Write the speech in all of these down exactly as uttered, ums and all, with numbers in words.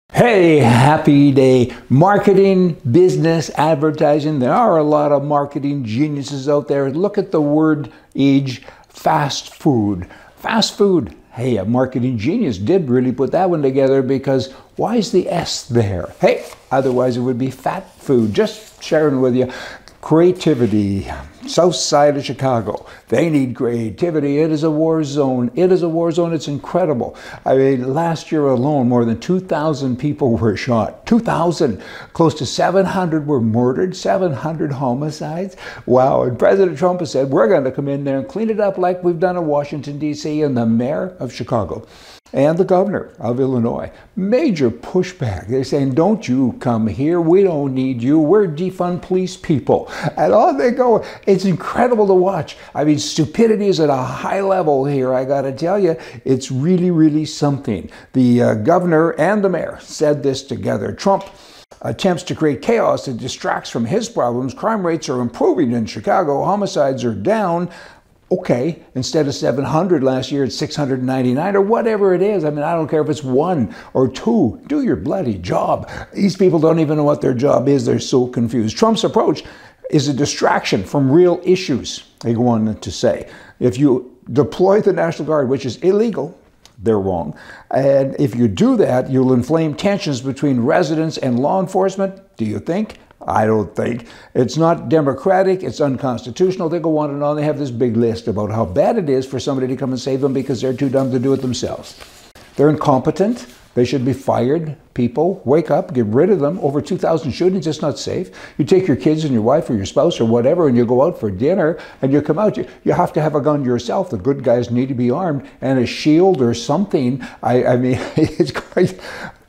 Hey, happy day. Marketing, business, advertising. There are a lot of marketing geniuses out there. Look at the word age, fast food. Fast food. Hey, a marketing genius did really put that one together, because why is the S there? Hey, otherwise it would be fat food. Just sharing with you. Creativity. South side of Chicago. They need creativity. It is a war zone. It is a war zone. It's incredible. I mean, last year alone, more than two thousand people were shot. two thousand. Close to seven hundred were murdered. seven hundred homicides. Wow. And President Trump has said, we're going to come in there and clean it up like we've done in Washington, D C, and the mayor of Chicago and the governor of Illinois. Major pushback. They're saying, don't you come here. We don't need you. We're defund police people. And on they go. It's incredible to watch. I mean, stupidity is at a high level here. I got to tell you, it's really, really something. The uh, governor and the mayor said this together. Trump attempts to create chaos that distracts from his problems. Crime rates are improving in Chicago. Homicides are down. Okay, instead of seven hundred last year, it's six hundred ninety-nine, or whatever it is. I mean, I don't care if it's one or two. Do your bloody job. These people don't even know what their job is. They're so confused. Trump's approach is a distraction from real issues, they go on to say. If you deploy the National Guard, which is illegal, they're wrong. And if you do that, you'll inflame tensions between residents and law enforcement. Do you think? I don't think. It's not democratic. It's unconstitutional. They go on and on. They have this big list about how bad it is for somebody to come and save them because they're too dumb to do it themselves. They're incompetent. They should be fired. People, wake up, get rid of them. Over two thousand shootings, it's not safe. You take your kids and your wife or your spouse or whatever, and you go out for dinner, and you come out. You, you have to have a gun yourself. The good guys need to be armed, and a shield or something. I, I mean, it's quite...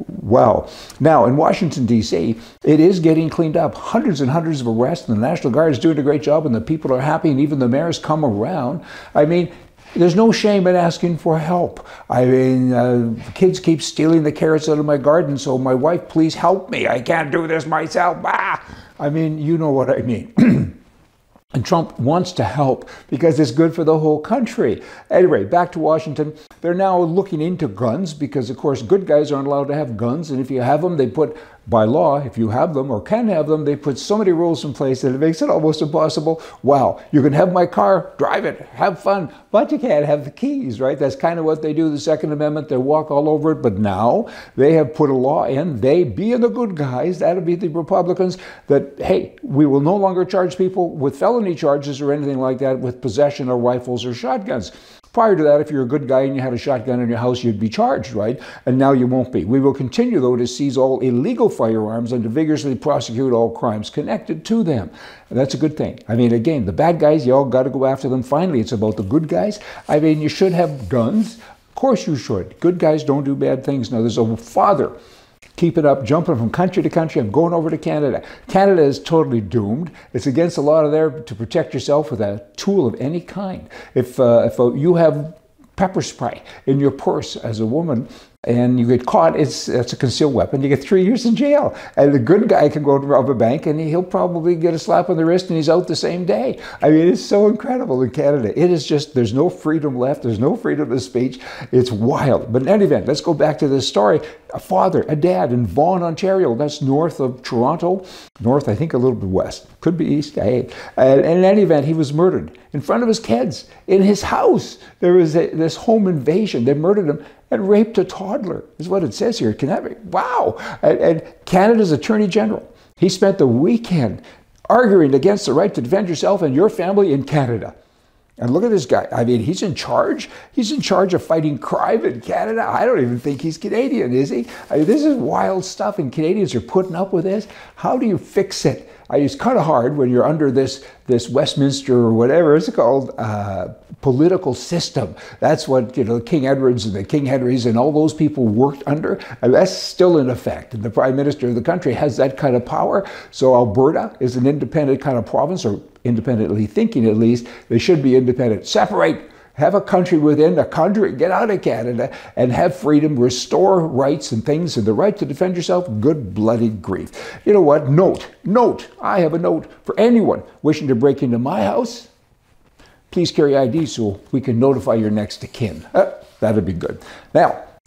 Wow. Now, in Washington, D C, it is getting cleaned up. Hundreds and hundreds of arrests, and the National Guard is doing a great job, and the people are happy, and even the mayors come around. I mean, there's no shame in asking for help. I mean, uh, kids keep stealing the carrots out of my garden, so my wife, please help me. I can't do this myself. Ah! I mean, you know what I mean. And Trump wants to help because it's good for the whole country. Anyway, back to Washington. They're now looking into guns because, of course, good guys aren't allowed to have guns. And if you have them, they put, by law, if you have them or can have them, they put so many rules in place that it makes it almost impossible. Wow, you can have my car, drive it, have fun, but you can't have the keys, right? That's kind of what they do, the Second Amendment. They walk all over it. But now they have put a law in, they being the good guys, that'll be the Republicans, that, hey, we will no longer charge people with felony charges or anything like that with possession of rifles or shotguns. Prior to that, if you're a good guy and you had a shotgun in your house, you'd be charged, right? And now you won't be. We will continue, though, to seize all illegal firearms and to vigorously prosecute all crimes connected to them. And that's a good thing. I mean, again, the bad guys, you all got to go after them. Finally, it's about the good guys. I mean, you should have guns. Of course you should. Good guys don't do bad things. Now, there's a father. Keep it up, jumping from country to country. I'm going over to Canada. Canada is totally doomed. It's against the law there to protect yourself with a tool of any kind. If, uh, if uh, you have pepper spray in your purse as a woman and you get caught, it's, it's a concealed weapon. You get three years in jail. And the good guy can go to rob a bank and he'll probably get a slap on the wrist and he's out the same day. I mean, it's so incredible in Canada. It is just, there's no freedom left. There's no freedom of speech. It's wild. But in any event, let's go back to this story. A father, a dad in Vaughan, Ontario. That's north of Toronto. North, I think a little bit west. Could be east. Hey. And in any event, he was murdered in front of his kids in his house. There was a, this home invasion. They murdered him and raped a toddler, is what it says here. Can that be? Wow. And, and Canada's Attorney General, he spent the weekend arguing against the right to defend yourself and your family in Canada. And look at this guy. I mean, he's in charge. He's in charge of fighting crime in Canada. I don't even think he's Canadian, is he? I mean, this is wild stuff, and Canadians are putting up with this. How do you fix it? I mean, it's kind of hard when you're under this, this Westminster or whatever it's called, uh, political system. That's what, you know, King Edwards and the King Henrys and all those people worked under. And that's still in effect. And the Prime Minister of the country has that kind of power. So Alberta is an independent kind of province, or independently thinking at least. They should be independent. Separate. Have a country within a country, get out of Canada and have freedom, restore rights and things, and the right to defend yourself. Good bloody grief. You know what? Note, note, I have a note for anyone wishing to break into my house. Please carry I D so we can notify your next of kin. Uh, that'd be good. Now,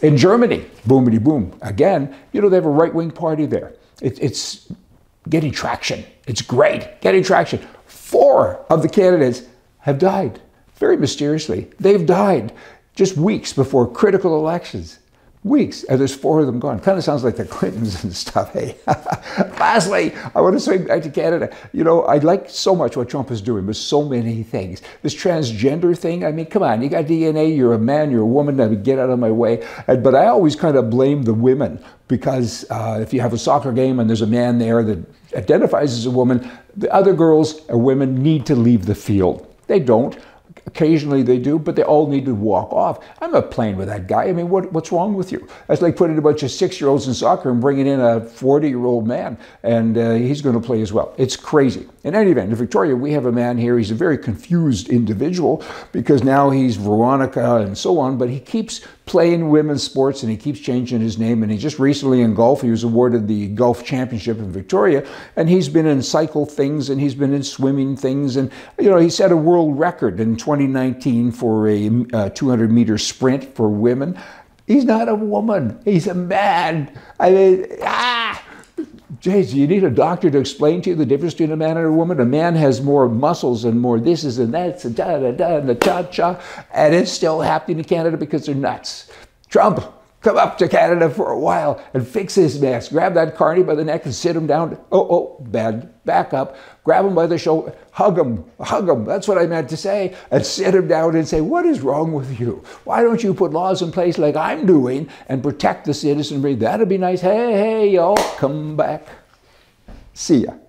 In Germany, boomity boom, again, you know, they have a right-wing party there. It, it's getting traction. It's great, getting traction. Four of the candidates have died, very mysteriously. They've died just weeks before critical elections. Weeks, and there's four of them gone. Kind of sounds like the Clintons and stuff, hey? Lastly, I want to swing back to Canada. You know, I like so much what Trump is doing, but so many things. This transgender thing, I mean, come on, you got D N A, you're a man, you're a woman, I mean, get out of my way. But I always kind of blame the women, because uh, if you have a soccer game and there's a man there that identifies as a woman, the other girls or women need to leave the field. They don't. Occasionally they do, but they all need to walk off. I'm not playing with that guy. I mean, what, what's wrong with you? That's like putting a bunch of six-year-olds in soccer and bringing in a forty-year-old man, and uh, he's going to play as well. It's crazy. In any event, in Victoria, we have a man here. He's a very confused individual because now he's Veronica and so on, but he keeps playing women's sports and he keeps changing his name. And he just recently in golf, he was awarded the golf championship in Victoria, and he's been in cycle things and he's been in swimming things. And, you know, he set a world record in twenty nineteen for a uh, two hundred meter sprint for women. He's not a woman. He's a man. I mean, ah! Jeez, you need a doctor to explain to you the difference between a man and a woman. A man has more muscles and more this is and that's and da da da and the cha cha, and it's still happening in Canada because they're nuts. Trump, come up to Canada for a while and fix his mess. Grab that carny by the neck and sit him down. Oh, oh, bad. Back up. Grab him by the shoulder. Hug him. Hug him. That's what I meant to say. And sit him down and say, what is wrong with you? Why don't you put laws in place like I'm doing and protect the citizenry? That'd be nice. Hey, hey, y'all, come back. See ya.